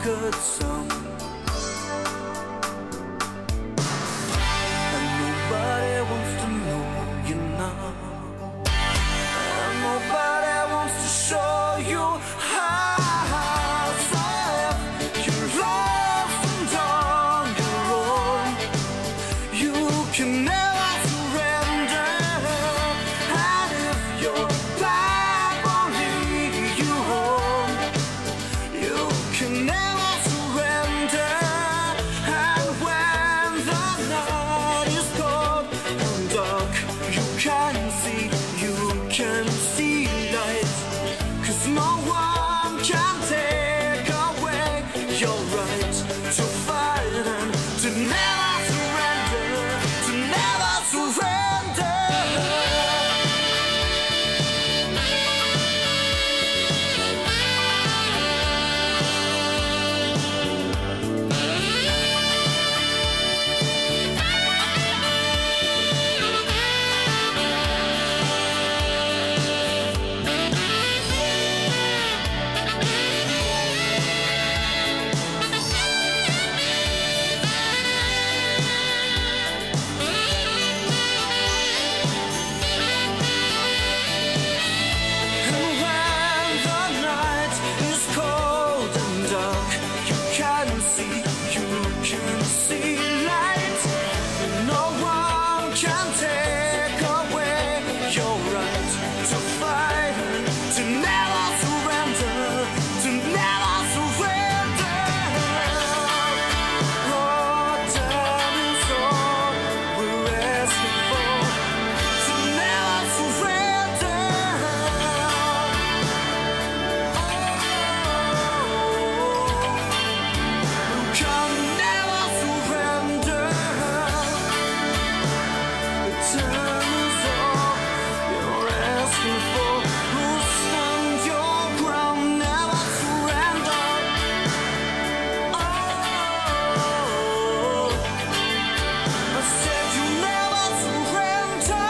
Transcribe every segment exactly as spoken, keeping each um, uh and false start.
good song. And nobody wants to know you now. And nobody wants to show you how. So if you're lost and on your own, you can never surrender. And if your life won't lead you home, you can never surrender. And when the night is cold and dark, you can see, you can see light. 'Cause no one can take away your right to fight and to never surrender, to never surrender. And when the night is cold and dark, you can see, you can see light. And no one can take away your right to fight and to never surrender, to never surrender. Oh, time is all we're asking for, to never surrender. You can never surrender. The time is all you're asking for. Oh, stand your ground, never surrender. Oh, I said you never surrender.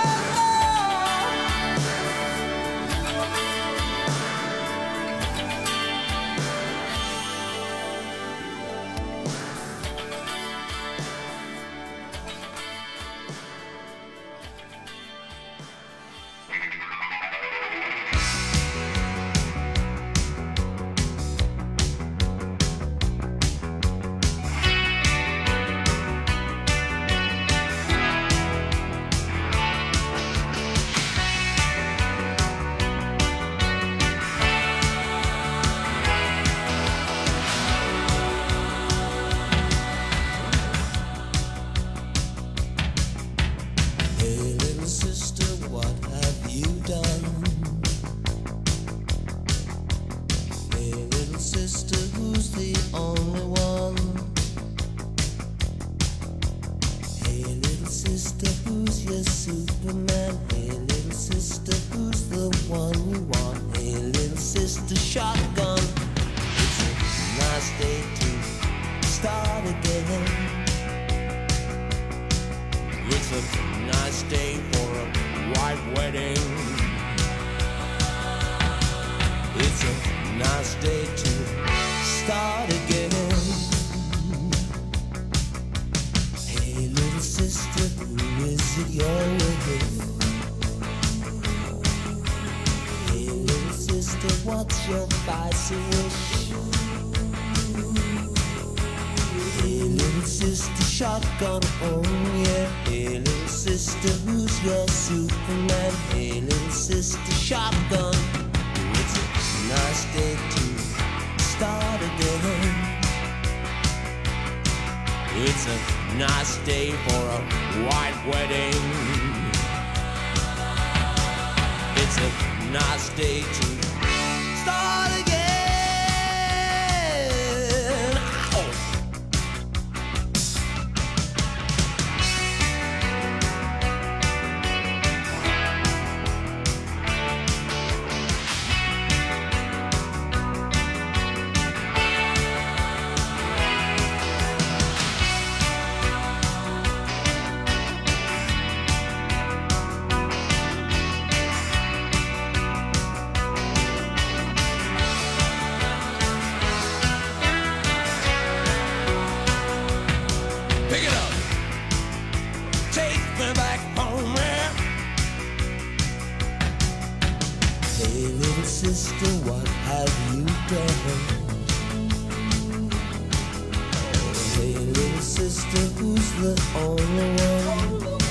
Hey little sister, what have you done? Hey little sister, who's the only one? Hey little sister, who's your Superman? Hey little sister, who's the one you want? Hey little sister, shotgun. It's a nice day to start again. It's a nice day for a white wedding. It's a nice day to start again. Hey little sister, who is it you're with? Hey little sister, what's your spicy wish? Hey little sister, shotgun, oh yeah. Hey little sister, who's your Superman? Hey little sister, shotgun. It's a nice day to start again. It's a nice day for a white wedding. It's a nice day to start again. Ow! again. Hey, little sister, who's the only one?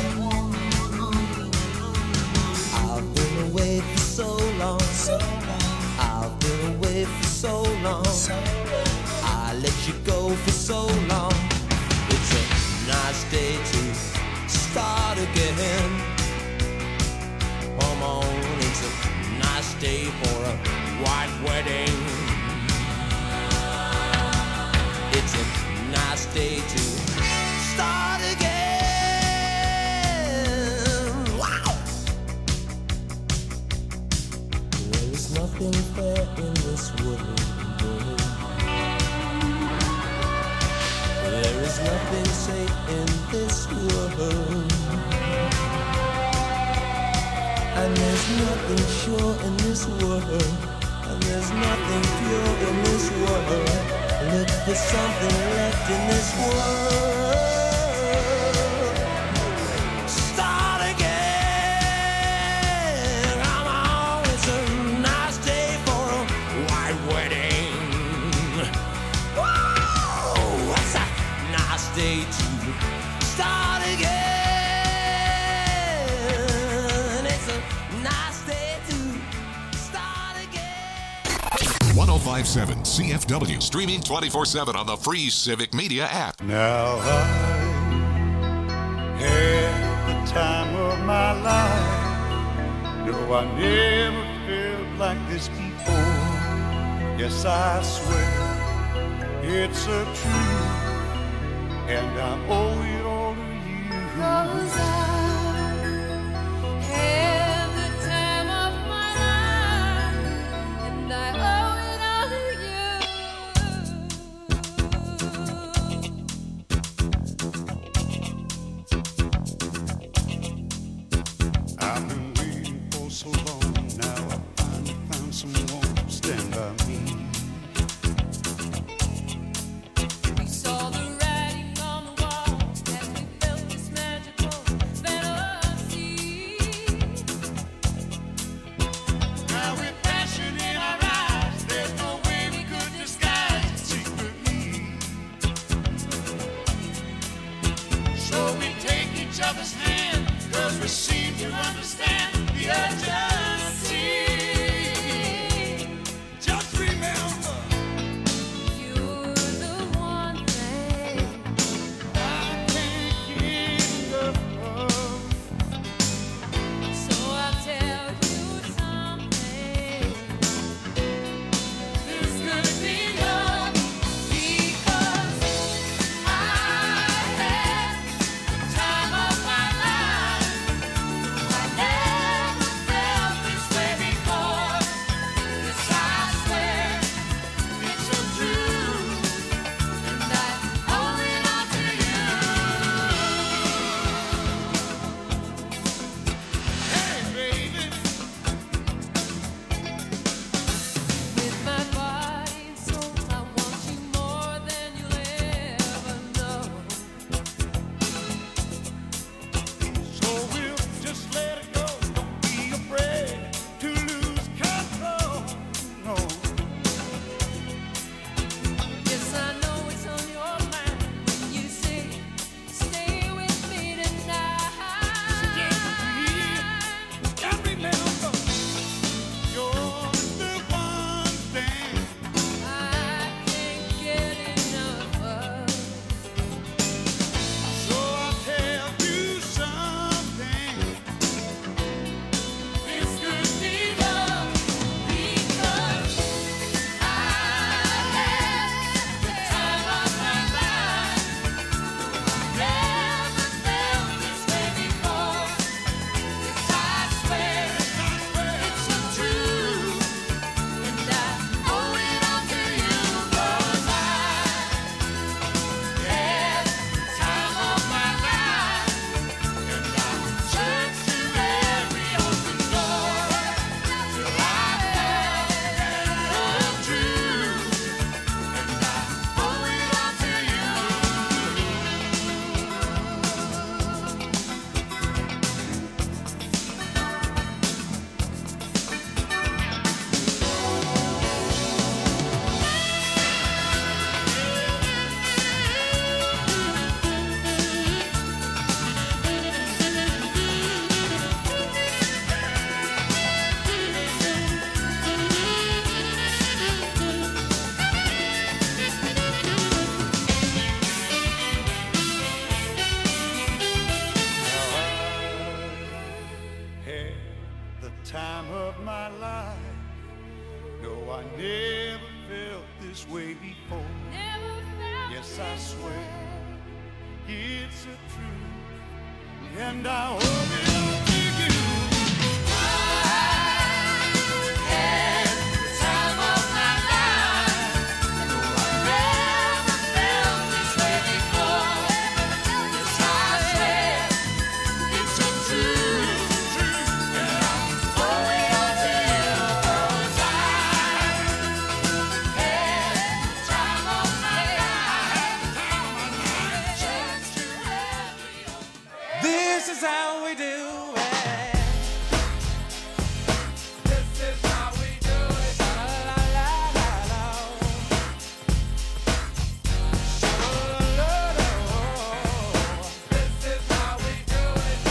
I've been away for so long. I've been away for so long. I let you go for so long. It's a nice day to start again. Come on, it's a nice day for a white wedding. It's a nice day to start again. Wow! There is nothing fair in this world. There is nothing safe in this world. And there's nothing sure in this world. And there's nothing pure in this world. Look for something left in this world. Start again. Come on, it's a nice day for a white wedding. Whoa, it's a nice day to start again. ten fifty-seven C F W, streaming twenty-four seven on the free Civic Media app. Now I had the time of my life. No, I never felt like this before. Yes, I swear it's a truth, and I owe it all to you. 'Cause I had the time of my life, and I owe it all to you. I've been waiting for so long. Now I finally found someone to stand by me. We saw the writing on the wall as we felt this magical this way before. Never felt Yes, I this swear way. it's a truth, and I hope it'll be you. This is how we do it. This is how we do it. Sha-la-la-la-la-la. Sha-la-la-la-la. This is how we do it.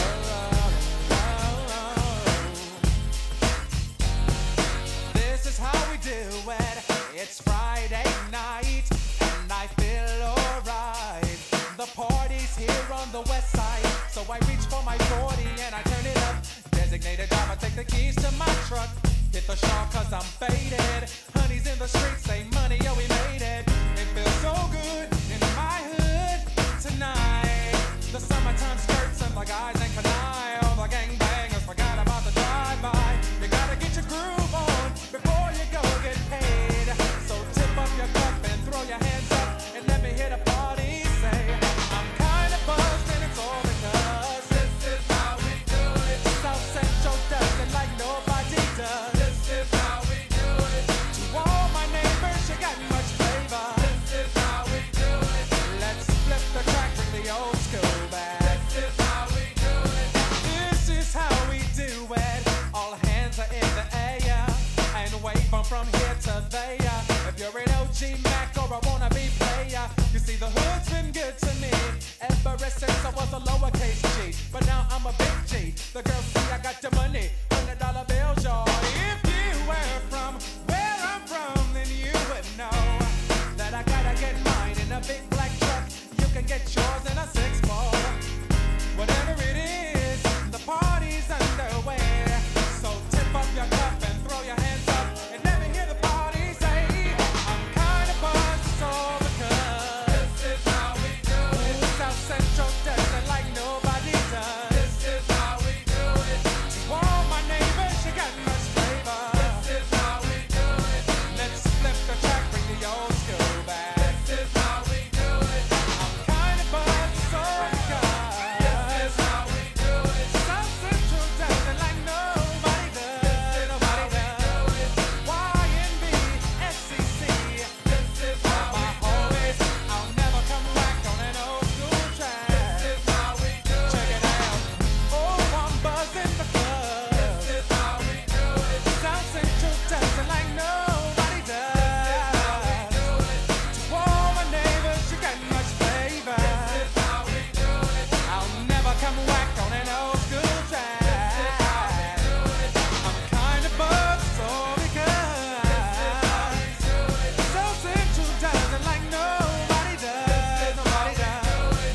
This is how we do it. It's Friday night and I feel alright. The party's here on the west side, so I reach for my forty and I turn it up. Designated driver, take the keys to my truck. Hit the shop cause I'm faded. Honey's in the streets, say money, yo, we made it. It feels so good in my hood tonight. The summertime skirts and the guys ain't canine. All the gangbangers forgot about the drive-by. You gotta get your groove on before you go get paid. So tip up your cup and throw your hands up and let me hit a party. Say, I'm kinda buzzed and it's all because this is how we do it. South Central does it like nobody does. This is how we do it. To all my neighbors, you got much flavor. This is how we do it. Let's flip the track, bring the old school back. This is how we do it. This is how we do it. All hands are in the air and wave from from here to there. If you're an O G Mac or a wannabe player, you see the hood's been good to me ever since I was a lowercase G. But now I'm a big G. The girls see I got the money, hundred dollar bills, y'all. If you were from where I'm from, then you would know that I gotta get mine in a big black truck. You can get yours in a six four. Whatever it is, the party's underway. So tip up your cup and throw your hands up and let me hear the party say, I'm kinda buzzed, it's all because this is how we do it. South Central does it like nobody does. This is how we do it. To all my neighbors, you got much flavor. This is how we do it. Let's flip the track, bring the old school back. This is how we do it. I'm kinda buzzed, it's all because this is how we do it. South Central does it like nobody does. Nobody does. Y N B, S C C. This is how my homies. I'll never come back on an old school track. This is how we do it. Check it out. Oh, I'm buzzing because this is how we do it. South Central does it like nobody does. This is how we do it. To all my neighbors, you got much flavor. This is how we do it. I'll never come back on an old school track. This is how we do it. I'm kinda buzzed, so because this is how we do it. South Central does it like nobody does. Nobody does.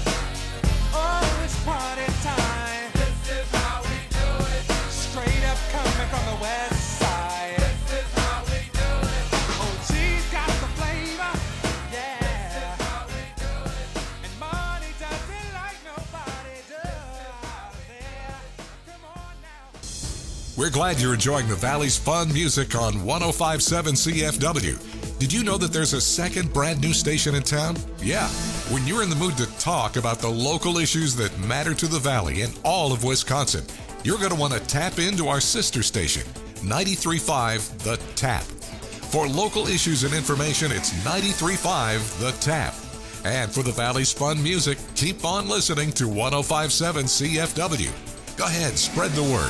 Oh, it's party time. This is how we do it. Straight up coming from the west side. This is how we do it. Oh, she's got the flavor. Yeah. This is how we do it. And money does it like nobody does. Yeah. Come on now. We're glad you're enjoying the Valley's fun music on one oh five point seven C F W. Did you know that there's a second brand new station in town? Yeah. When you're in the mood to talk about the local issues that matter to the Valley and all of Wisconsin, you're going to want to tap into our sister station, ninety-three point five The Tap. For local issues and information, it's ninety-three point five The Tap. And for the Valley's fun music, keep on listening to one oh five point seven C F W. Go ahead, spread the word.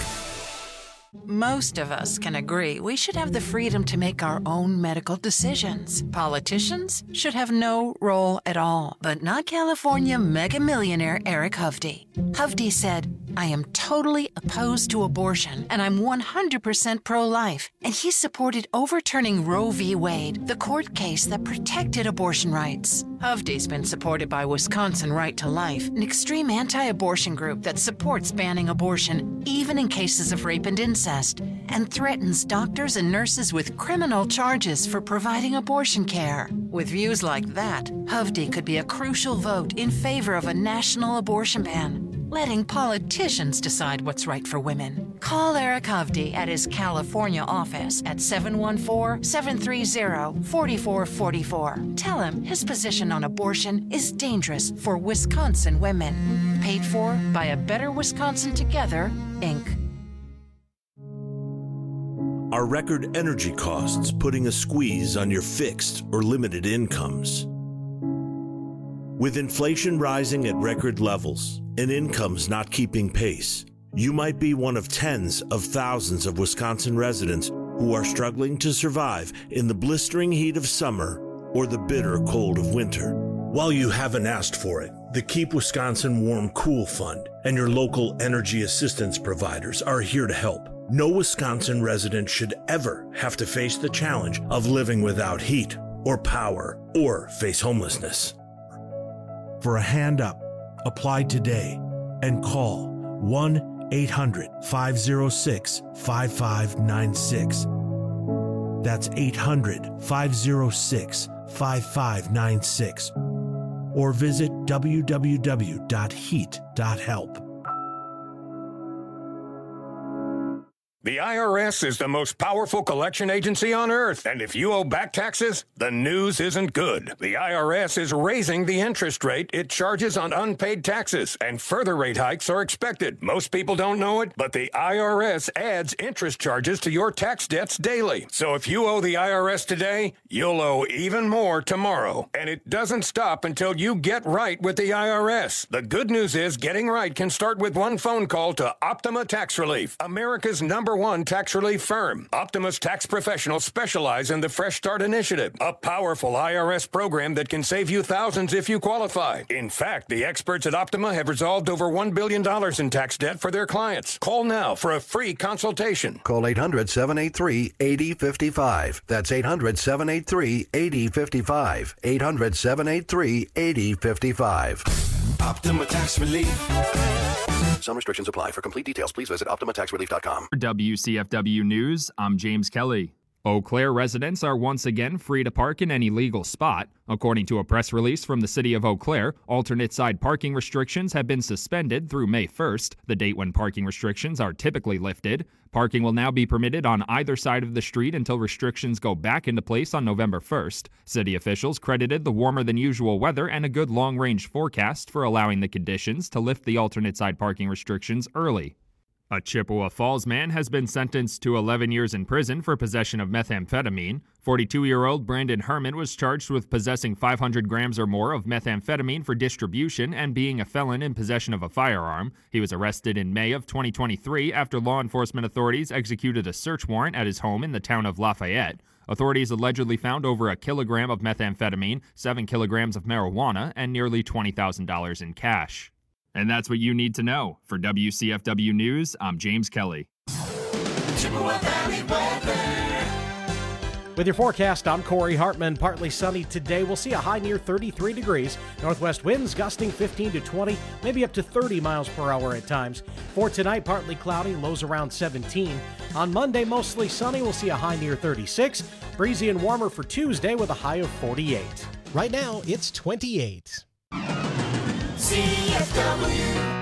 Most of us can agree we should have the freedom to make our own medical decisions. Politicians should have no role at all, but not California mega millionaire Eric Hovde. Hovde said, I am totally opposed to abortion, and I'm one hundred percent pro-life. And he supported overturning Roe v. Wade, the court case that protected abortion rights. Hovde's been supported by Wisconsin Right to Life, an extreme anti-abortion group that supports banning abortion, even in cases of rape and incest, and threatens doctors and nurses with criminal charges for providing abortion care. With views like that, Hovde could be a crucial vote in favor of a national abortion ban, letting politicians decide what's right for women. Call Eric Hovde at his California office at seven one four, seven three zero, four four four four. Tell him his position on abortion is dangerous for Wisconsin women. Paid for by A Better Wisconsin Together, Incorporated. Are record energy costs putting a squeeze on your fixed or limited incomes? With inflation rising at record levels and incomes not keeping pace, you might be one of tens of thousands of Wisconsin residents who are struggling to survive in the blistering heat of summer or the bitter cold of winter. While you haven't asked for it, the Keep Wisconsin Warm Cool Fund and your local energy assistance providers are here to help. No Wisconsin resident should ever have to face the challenge of living without heat or power or face homelessness. For a hand up, apply today and call one eight hundred, five oh six, five five nine six. That's eight hundred, five oh six, five five nine six. Or visit w w w dot heat dot help. The I R S is the most powerful collection agency on earth, and if you owe back taxes, the news isn't good. The I R S is raising the interest rate it charges on unpaid taxes, and further rate hikes are expected. Most people don't know it, but the I R S adds interest charges to your tax debts daily. So if you owe the I R S today, you'll owe even more tomorrow. And it doesn't stop until you get right with the I R S. The good news is getting right can start with one phone call to Optima Tax Relief, America's number one tax relief firm. Optima's tax professionals specialize in the Fresh Start Initiative, a powerful I R S program that can save you thousands if you qualify. In fact, the experts at Optima have resolved over one billion dollars in tax debt for their clients. Call now for a free consultation. Call eight hundred, seven eight three, eight zero five five. That's eight hundred, seven eight three, eight zero five five. eight hundred, seven eight three, eight zero five five. Optima Tax Relief. Some restrictions apply. For complete details, please visit optima tax relief dot com. For W C F W News, I'm James Kelly. Eau Claire residents are once again free to park in any legal spot. According to a press release from the city of Eau Claire, alternate side parking restrictions have been suspended through May first, the date when parking restrictions are typically lifted. Parking will now be permitted on either side of the street until restrictions go back into place on November first. City officials credited the warmer than usual weather and a good long-range forecast for allowing the conditions to lift the alternate side parking restrictions early. A Chippewa Falls man has been sentenced to eleven years in prison for possession of methamphetamine. forty-two-year-old Brandon Herman was charged with possessing five hundred grams or more of methamphetamine for distribution and being a felon in possession of a firearm. He was arrested in May of twenty twenty-three after law enforcement authorities executed a search warrant at his home in the town of Lafayette. Authorities allegedly found over a kilogram of methamphetamine, seven kilograms of marijuana, and nearly twenty thousand dollars in cash. And that's what you need to know. For W C F W News, I'm James Kelly. Chippewa Valley weather. With your forecast, I'm Corey Hartman. Partly sunny today. We'll see a high near thirty-three degrees. Northwest winds gusting fifteen to twenty, maybe up to thirty miles per hour at times. For tonight, partly cloudy, lows around seventeen. On Monday, mostly sunny. We'll see a high near thirty-six. Breezy and warmer for Tuesday with a high of forty-eight. Right now, it's twenty-eight. C F W.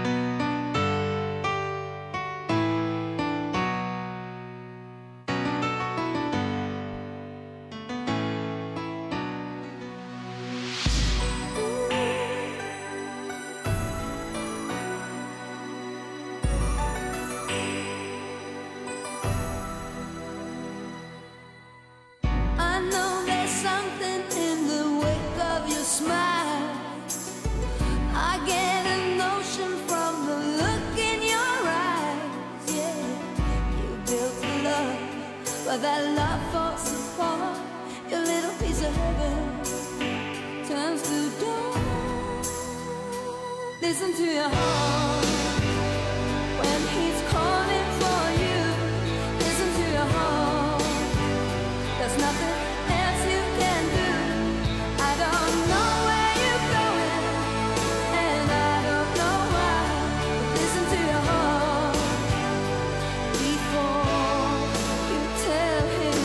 I know there's something in the wake of your smile. I get a notion from the look in your eyes. Yeah, you built a love, but that love falls apart. Your little piece of heaven turns to dawn. Listen to your heart. when he's calling for you. Listen to your heart. There's nothing else you can do. I don't know where you're going, and I don't know why. But listen to your heart before you tell him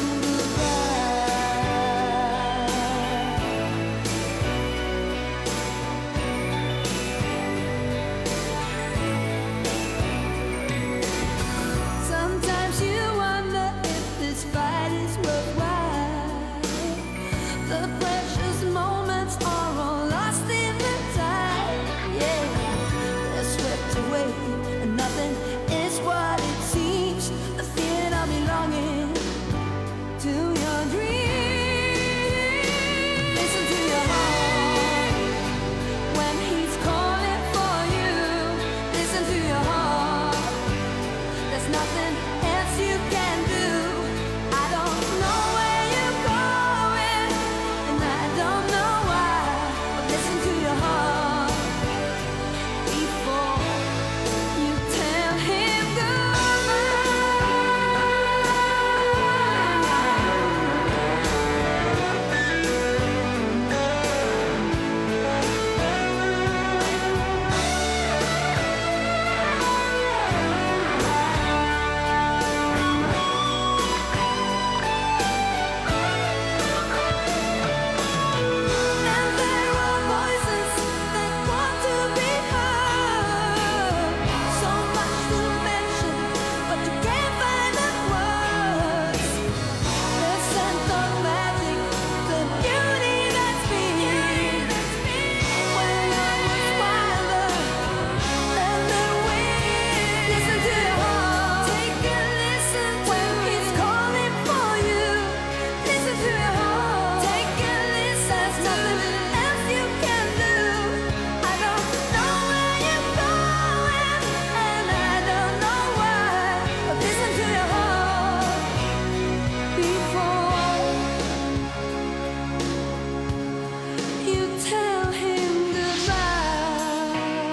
sometimes you wonder if this fight is worthwhile. The precious moments are all lost in the tide. Yeah, they're swept away, and nothing is what it seems. The feeling of belonging to your dreams. Listen to your heart when he's calling for you. Listen to your heart. There's nothing else you can do. I don't know where you're going, and I don't know why. But listen to your heart before you tell him and there are voices that want to be heard. So much to mention, but you can't find the words. The scent of magic, the beauty that's been. When I was wilder than the wind. Listen to your heart. Take a listen when he's calling for you. Listen to your heart. Take a listen. There's nothing else you can do. I don't know where you're going, and I don't know why. But listen to your heart before you tell him goodbye.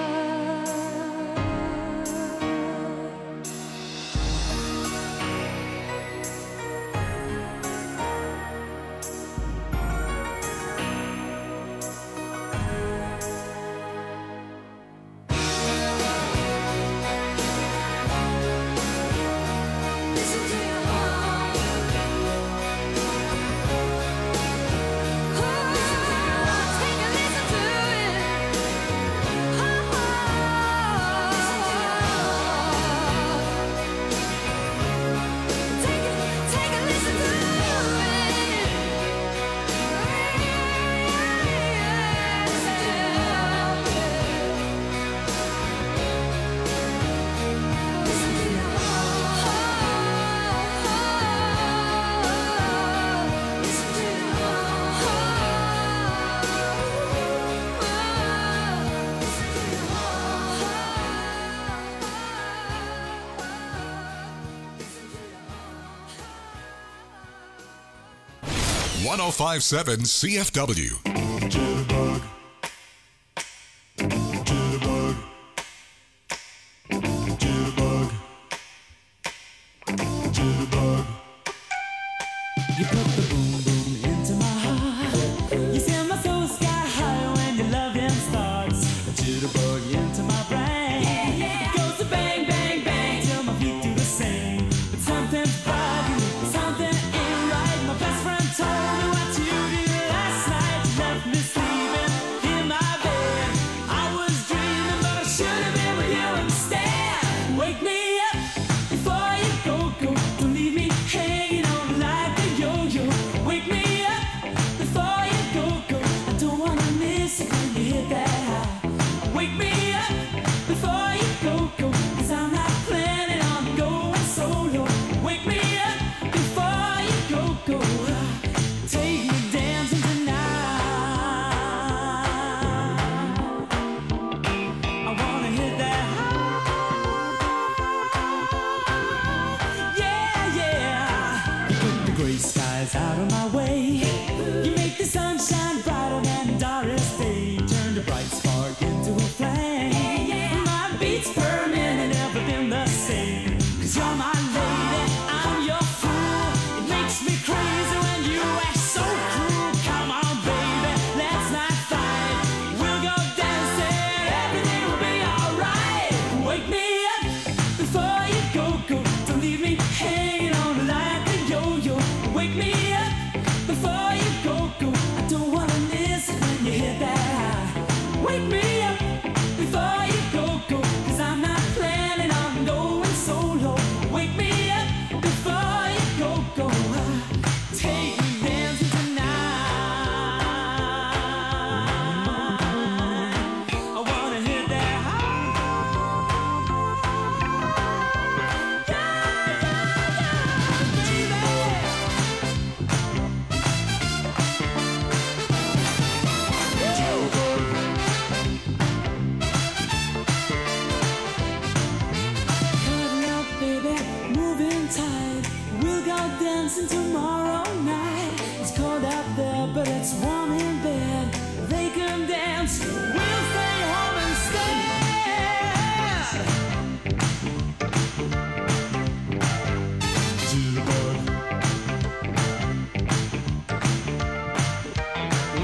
Listen to your heart. Oh, take a listen to it. Oh, take a take a listen to it. one oh five point seven C F W. Jitterbug. Jitterbug. Jitterbug. Jitterbug. You put the boom boom into my heart. You send my soul sky high when your loving starts. A jitterbug into my brain. It goes to bang, bang, bang till my feet do the same. But something's bugging, something ain't right. My best friend told me what you did last night. You left me sleeping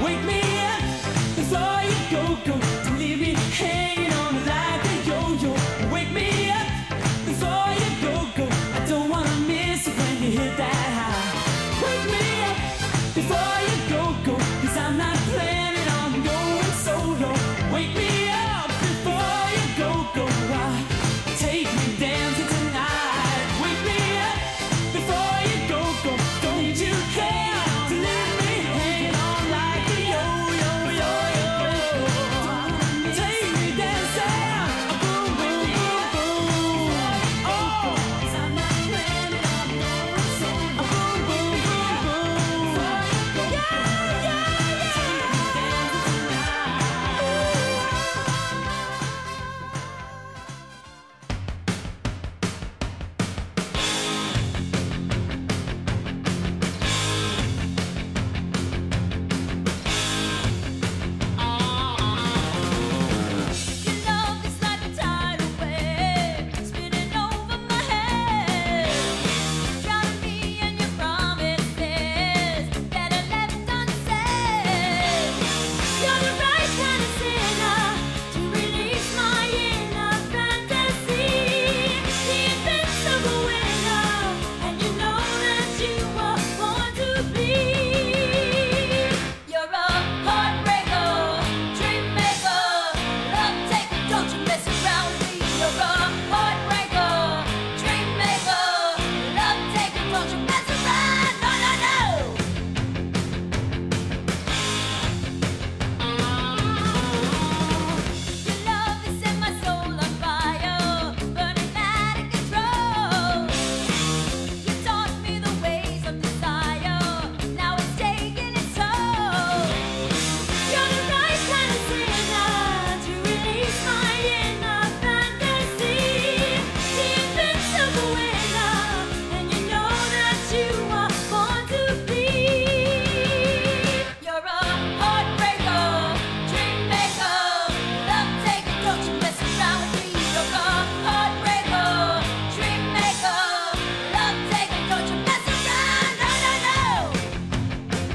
Wake me up before you go, go. Don't leave me hanging on like a yo-yo. Wake me up before you go, go. I don't wanna miss it when you hit that high. Wake me up before you go, go. Cause I'm not planning on going solo. Wake me up before you go, go. Ah, take me dancing tonight. Wake me up before you go, go. Don't you care to leave me hanging on like a yo-yo, yo-yo. Take me dancing, boom, boom, boom, boom. Oh, 'cause I'm not planning on going solo. Boom, boom, boom, boom. Yeah, yeah, yeah. Take me Your love is like a tidal wave, spinning over my head, drowning me in your promises that I left unsaid. You're the right kind of sinner to release my inner fantasy, the invincible winner, and you know that you were born to bleed. You're a heartbreaker, dream maker, love taker, don't you mess around with me. You're a heartbreaker, dream maker, love taker, don't you mess around. No, no, no. Your love has set my soul on fire, burning out of control. You taught me the ways of desire, now it's taking its toll. You're the right kind of sinner to release my inner fantasy, the invincible winner, and you know that you are born to bleed. You're a heartbreaker, dream maker, love taker, don't you mess around with me. You're a heartbreaker, dream maker, love taker, don't you mess around. No, no, no.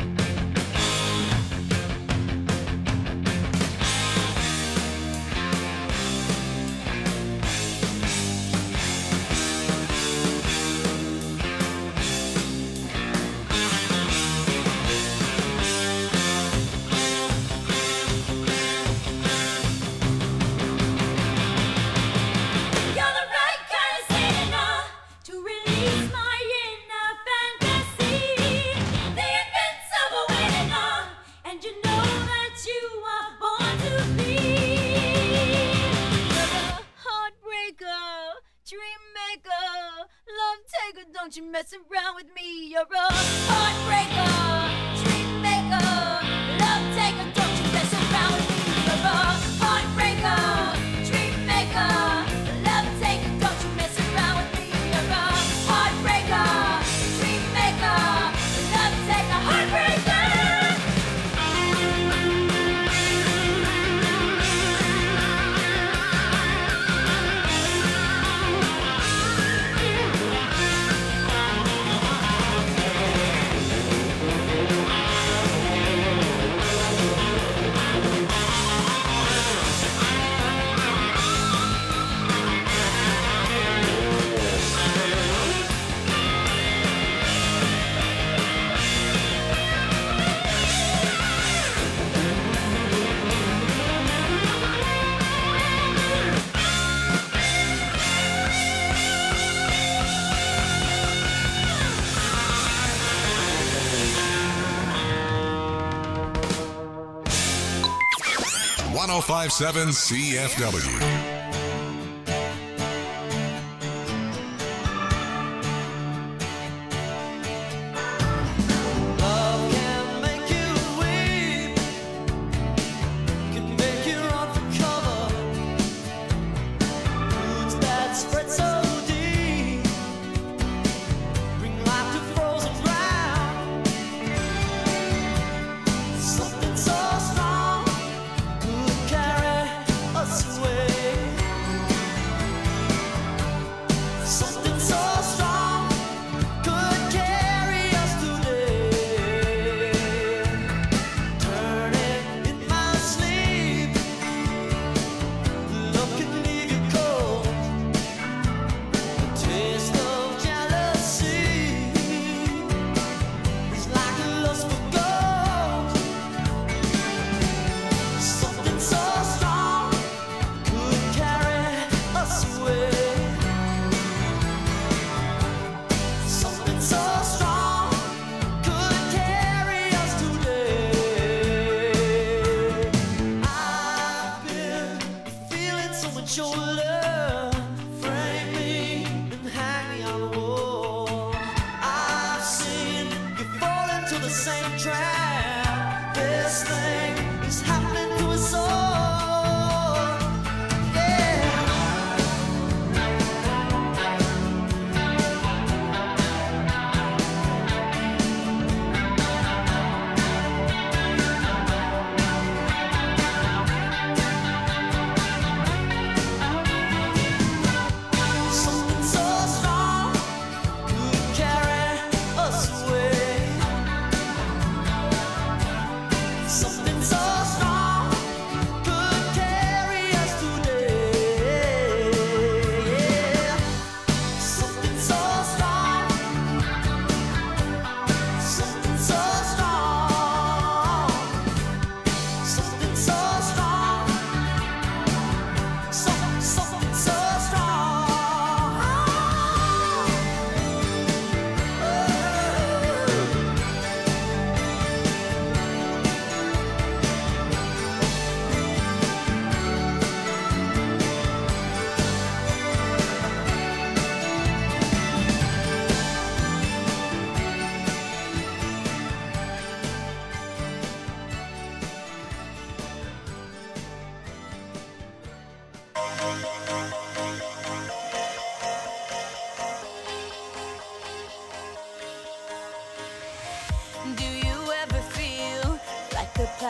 You're the right kind of sinner to release my inner fantasy, the invincible winner, and you know that you are born to bleed. You're a heartbreaker, dream maker, love taker, don't you mess around with me. You're a heartbreaker, dream maker, love taker, don't you mess around with me. You're a heartbreaker, dream maker, love taker, don't you mess around with me. You're a heartbreaker, dream maker, love taker, heartbreaker. one oh five point seven C F W. Love can make you weep, can make you run for cover. Roots that spread so deep, bring life to frozen ground. Something so strong could carry us away.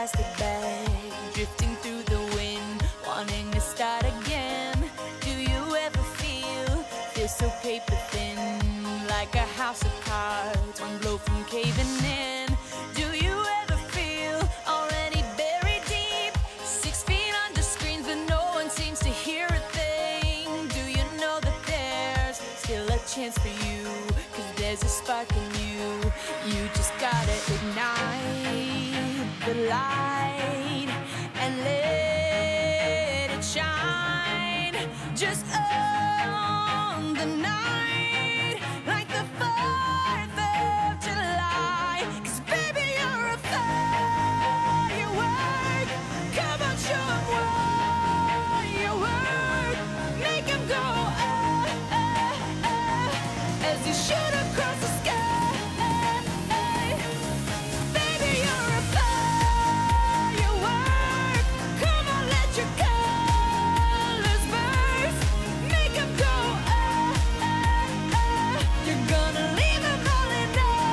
plastic bag, drifting through the wind, wanting to start again. Do you ever feel, feel so paper thin, like a house of cards, one blow from caving in? Do you ever feel already buried deep, six feet under screens but no one seems to hear a thing? Do you know that there's still a chance for you, cause there's a spark in you, you just gotta ignite the light and let it shine, just on the night, like the fourth of July, cause baby you're a firework, come on show 'em what you work, make 'em go ah, ah, ah, as you shoot across the sky. Baby, you're a firework, come on, let your colors burst, make 'em go ah, ah, ah, you're gonna leave 'em all in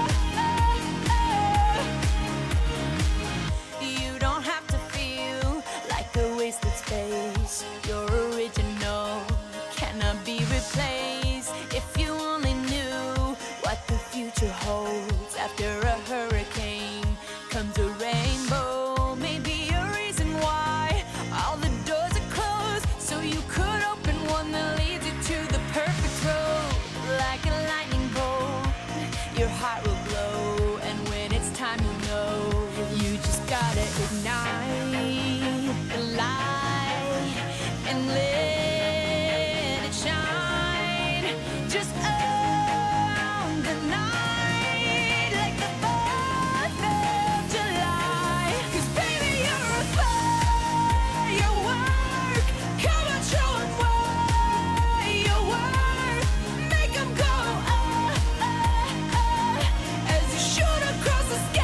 ah. You don't have to feel like a wasted space, your original cannot be replaced. If you only knew what the future holds, after a hurricane comes a rainbow, maybe a reason why all the doors are closed, so you could open one that leads you to the perfect road. Like a lightning bolt, your heart will glow, and when it's time you know, you just gotta ignite the light and let it shine, just on the night, like the fourth of July, cause baby you're a firework, come on show 'em what you work, make 'em go ah, ah, ah, as you shoot across the sky.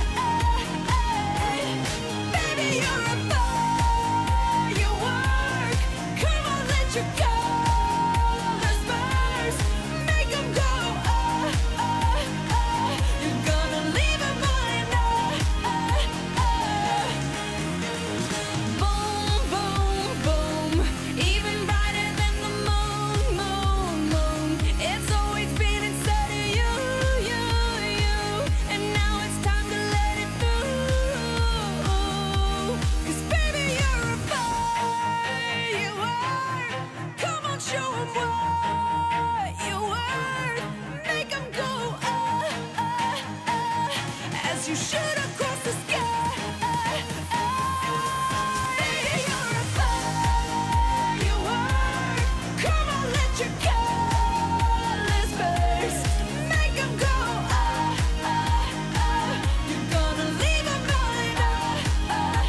Baby you're a firework, come on let your colors burst, make 'em go ah, ah, ah, you're gonna leave 'em all in ah, ah, ah. Boom, boom, boom, even brighter than the moon, moon, moon, it's always been inside of you, you, you, and now it's time to let it through, cause baby you're a firework, come on show 'em what you worth, make 'em go ah, ah, ah, as you shoot across the sky. Baby you're a firework, come on let your colors burst, make 'em go ah, ah, ah, you're gonna leave 'em all in ah, ah,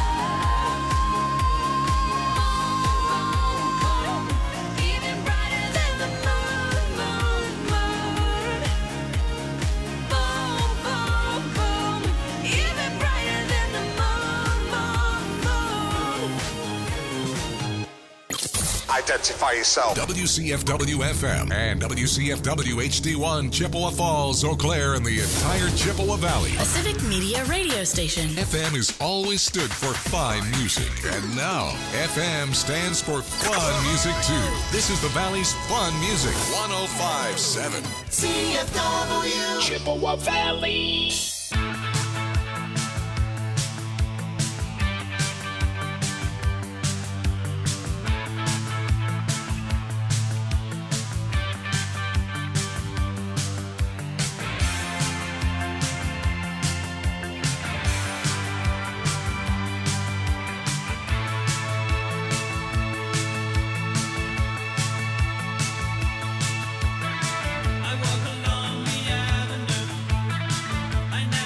ah. Even brighter than the moon, moon, moon. Boom, boom, boom, even brighter than the moon, moon, moon. Identify yourself. W C F W F M and W C F W H D one, Chippewa Falls, Eau Claire, and the entire Chippewa Valley. A Civic Media radio station. F M has always stood for fine music, and now F M stands for fun music too. This is the Valley's fun music, one oh five point seven. C F W Chippewa Valley. I walk along the avenue. I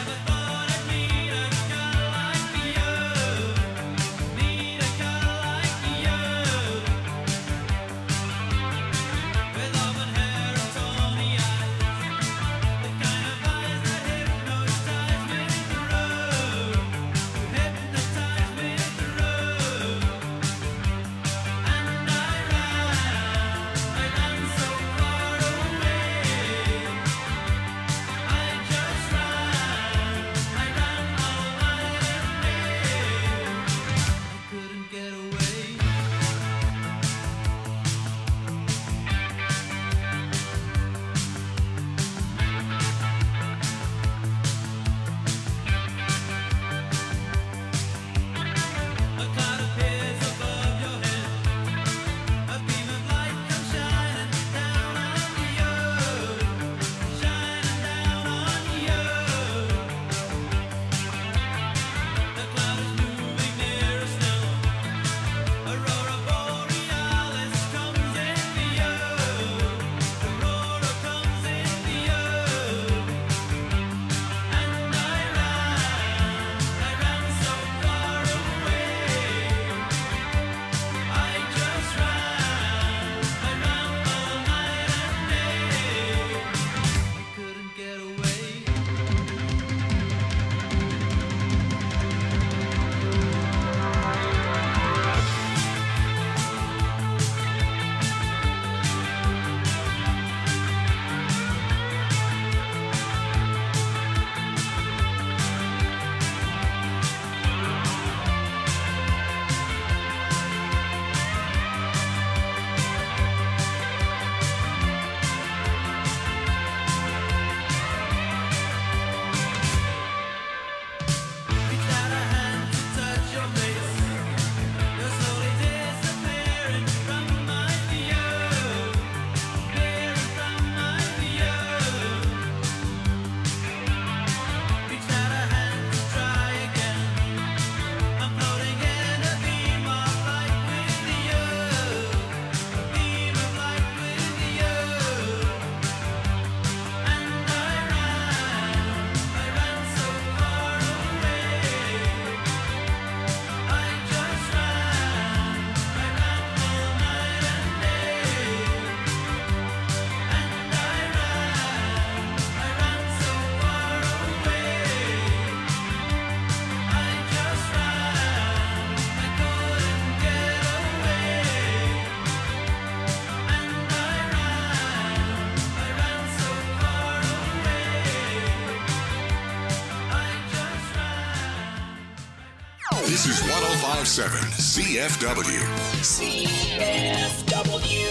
This is one oh five point seven C F W. C F W.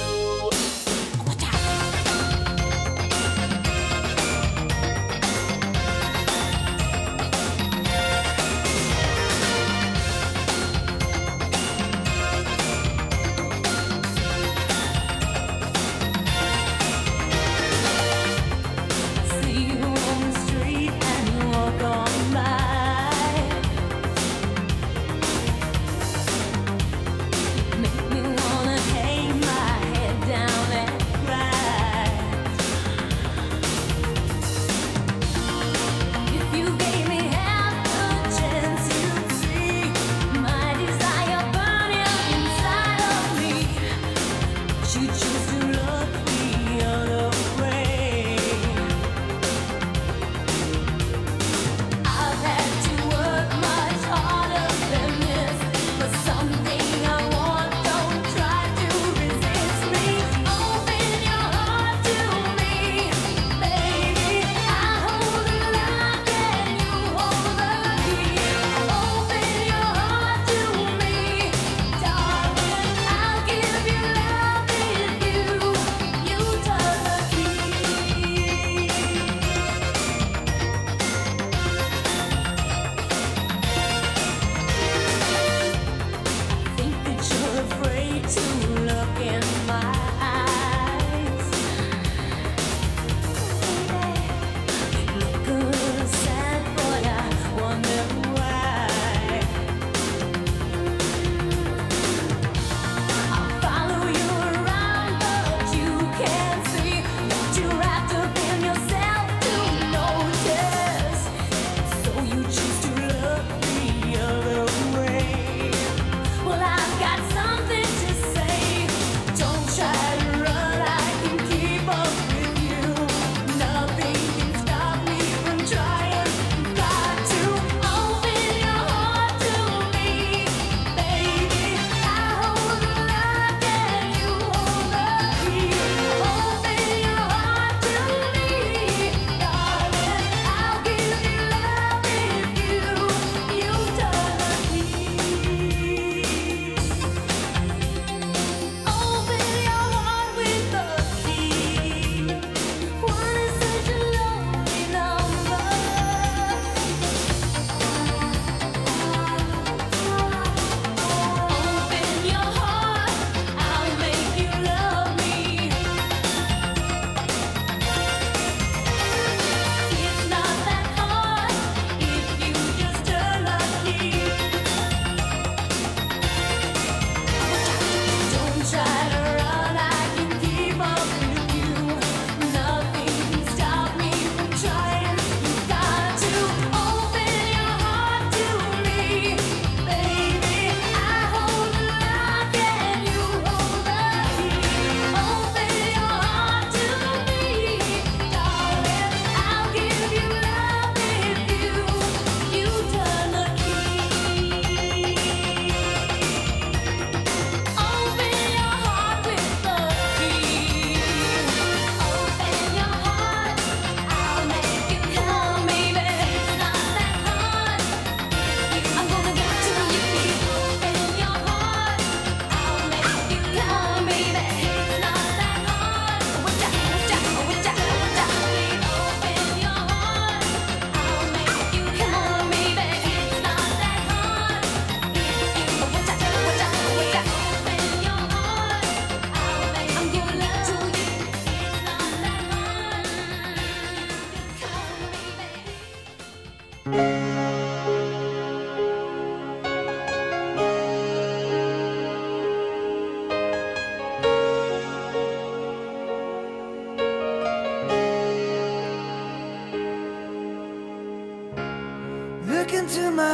Look into my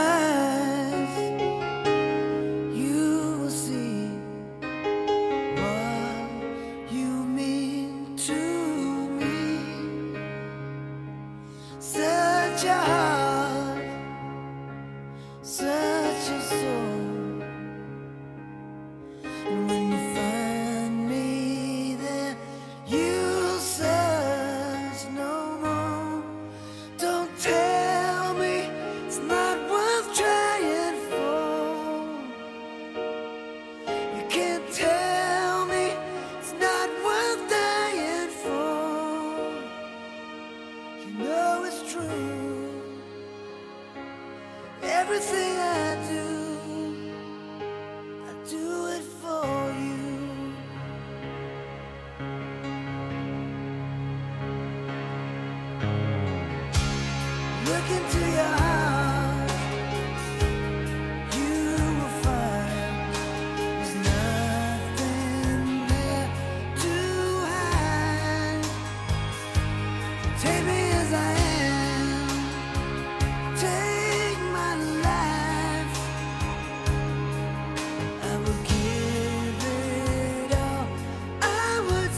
eyes, you will see what you mean to me. Such a heart, such a soul. And when you find me there, you'll search no more. Don't tell me it's not worth trying for. Everything I do, I do it for you. Look into your heart, you will find there's nothing there to hide. Take me as I am, take my life. I will give it all, I would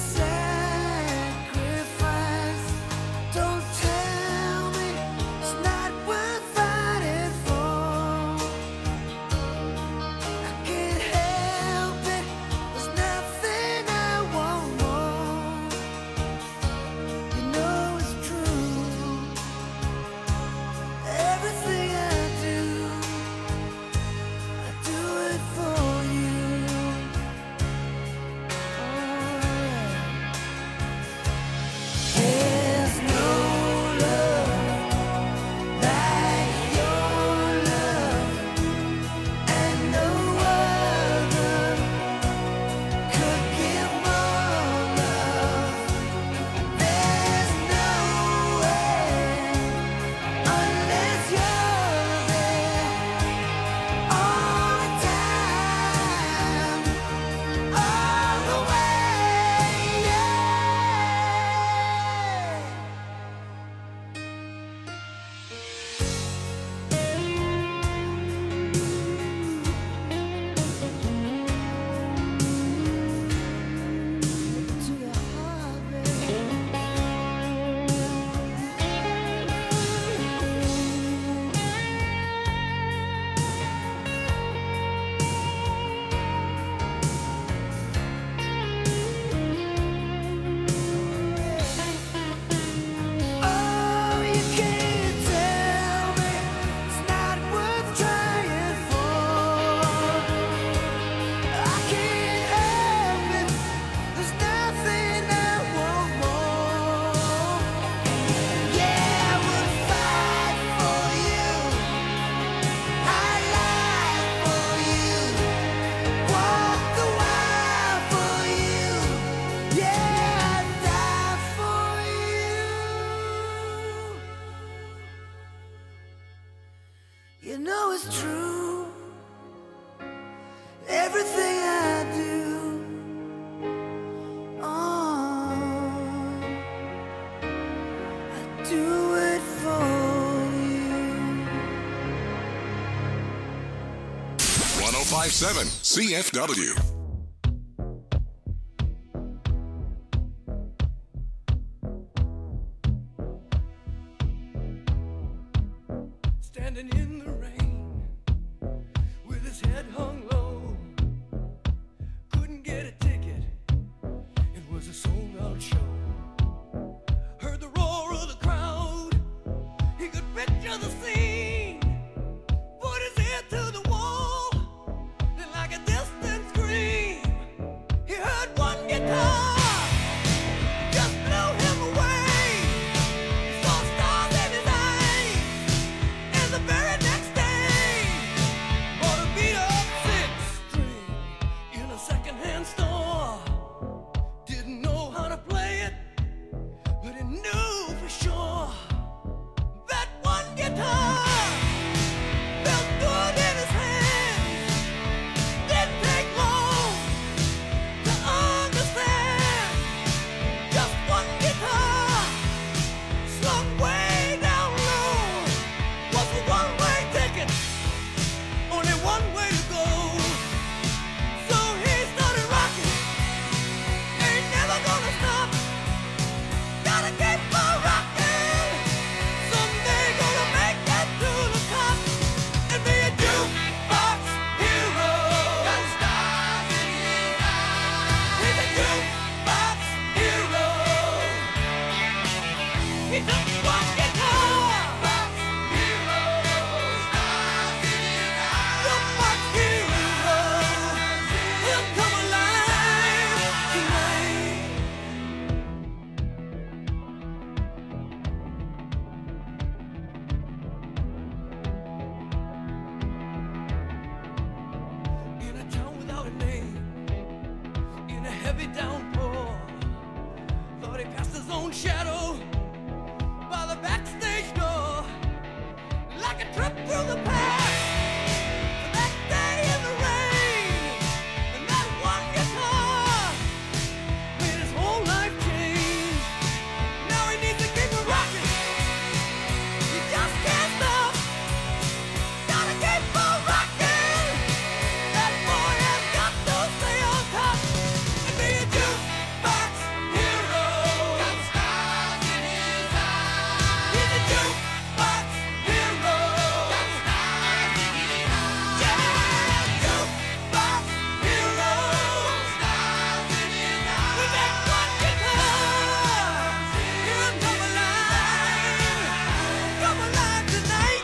sacrifice. Don't tell me it's not worth fighting for. I can't help it, there's nothing I want more. You know it's true, everything I do, I do it for you. There's no love like your love, and no other could give more love. There's no way unless you're there all the time, all the way. Yeah. To your heart, baby. Oh, you can't tell me it's not worth trying for. I can't help it, there's nothing I want more. Yeah, I would fight for you, I'd lie for you, walk the wild for you. Yeah, I'd die for you. You know it's true, everything I do. Oh, I do it for you. one oh five point seven C F W. Standing in the rain with his head hung low, couldn't get a ticket, it was a sold out show. Heard the roar of the crowd, he could picture the scene, put his ear to the wall, and like a distant scream, heavy downpour. Thought he passed his own shadow by the backstage door, like a trip through the past. The next day in the rain, and that one guitar made his whole life change. Now he needs to keep it rocking. He just can't stop. Gotta keep on rocking. That boy has got to stay on top and be a jukebox hero. Got stars in his eyes. He's a jukebox hero. Got stars in his eyes. Yeah, jukebox hero. Stars in his eyes. With that one guitar, hear him come alive, come alive tonight.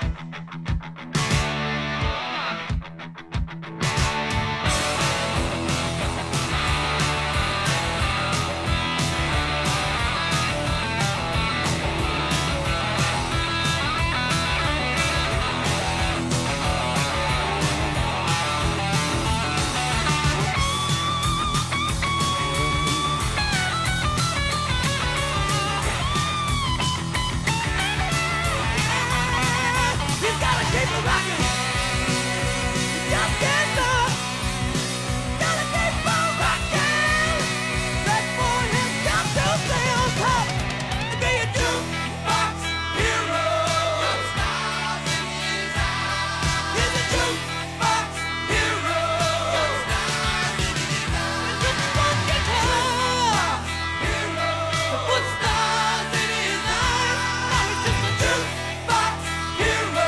He's gotta keep it rocking. He just can't stop. Gotta keep on rocking. That boy has got to stay on top and be a jukebox hero. Got stars in his eyes. He's a jukebox hero. Got stars in his eyes. With just one guitar hero. To put stars in his eyes. Now he's just a jukebox hero.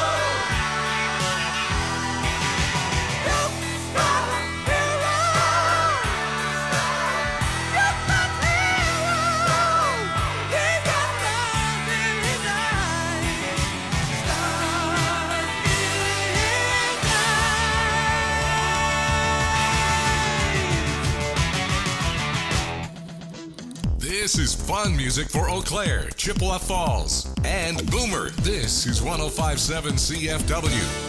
This is fun music for Eau Claire, Chippewa Falls, and Boomer. This is one oh five point seven C F W.